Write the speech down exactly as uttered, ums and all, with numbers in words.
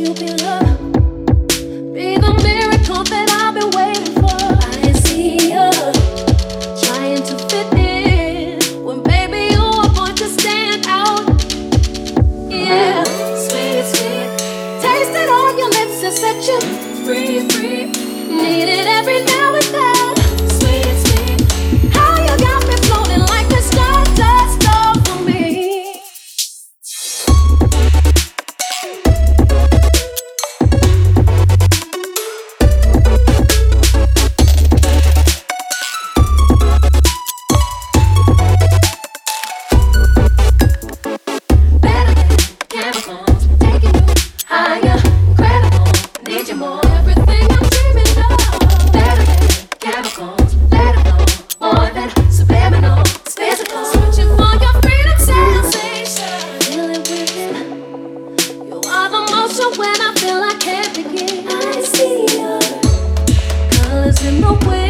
you be love. Be the miracle that I've been waiting for. I see you trying to fit in when baby you are born to stand out. Yeah, sweet, sweet. Taste it on your lips and set you free, free. Need it every now and then. Sweet, sweet. How you got me floating like the stardust over me. Better than chemicals, taking you higher, incredible. Need you more. Everything I'm dreaming of. Better than chemicals, let it go. More than subliminal, it's physical. Searching for your freedom sensation. Feeling within. You are the motion when I feel I can't begin. I see your colors in the wind.